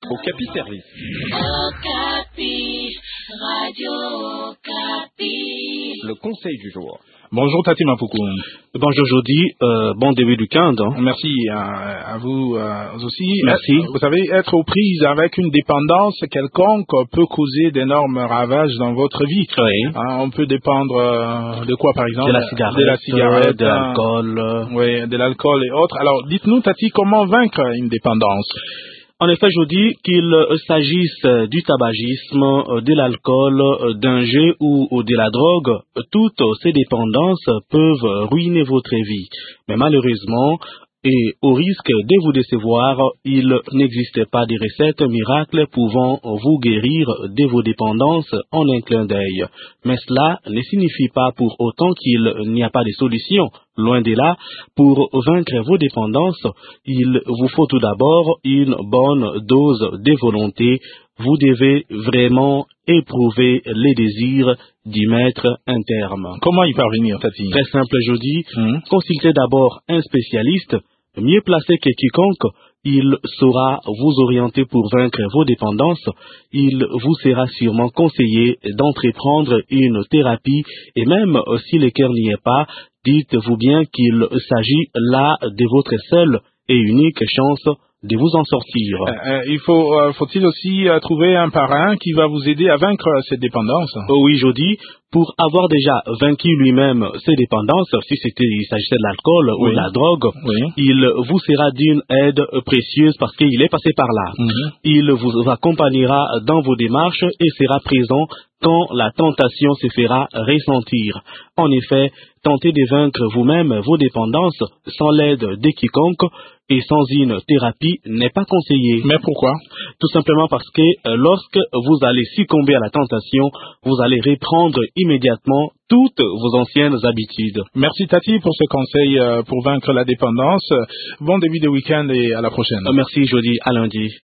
Okapi Service. Okapi, Radio Okapi. Le conseil du jour. Bonjour Tati Mapuku. Bonjour Jody, bon début du week-end. Merci à vous aussi. Merci. Vous savez, être aux prises avec une dépendance quelconque peut causer d'énormes ravages dans votre vie. Oui. On peut dépendre de quoi par exemple? De la cigarette, de l'alcool. Oui, de l'alcool et autres. Alors dites-nous Tati, comment vaincre une dépendance? En effet, je dis qu'il s'agisse du tabagisme, de l'alcool, d'un jeu ou de la drogue, toutes ces dépendances peuvent ruiner votre vie. Mais malheureusement, et au risque de vous décevoir, il n'existe pas de recettes miracles pouvant vous guérir de vos dépendances en un clin d'œil. Mais cela ne signifie pas pour autant qu'il n'y a pas de solution. Loin de là, pour vaincre vos dépendances, il vous faut tout d'abord une bonne dose de volonté. Vous devez vraiment éprouver les désirs d'y mettre un terme. Comment y parvenir, Tati? Très simple, je dis. Consultez d'abord un spécialiste, mieux placé que quiconque. Il saura vous orienter pour vaincre vos dépendances. Il vous sera sûrement conseillé d'entreprendre une thérapie et même si le cœur n'y est pas, dites-vous bien qu'il s'agit là de votre seule et unique chance de vous en sortir. Faut-il aussi trouver un parrain qui va vous aider à vaincre cette dépendance? Oui, Jody, pour avoir déjà vaincu lui-même ses dépendances, si il s'agissait de l'alcool ou de la drogue, il vous sera d'une aide précieuse parce qu'il est passé par là. Il vous accompagnera dans vos démarches et sera présent quand la tentation se fera ressentir. En effet, tentez de vaincre vous-même vos dépendances sans l'aide de quiconque et sans une thérapie n'est pas conseillé. Mais pourquoi? Tout simplement parce que lorsque vous allez succomber à la tentation, vous allez reprendre immédiatement toutes vos anciennes habitudes. Merci Tati pour ce conseil pour vaincre la dépendance. Bon début de week-end et à la prochaine. Merci Jody, à lundi.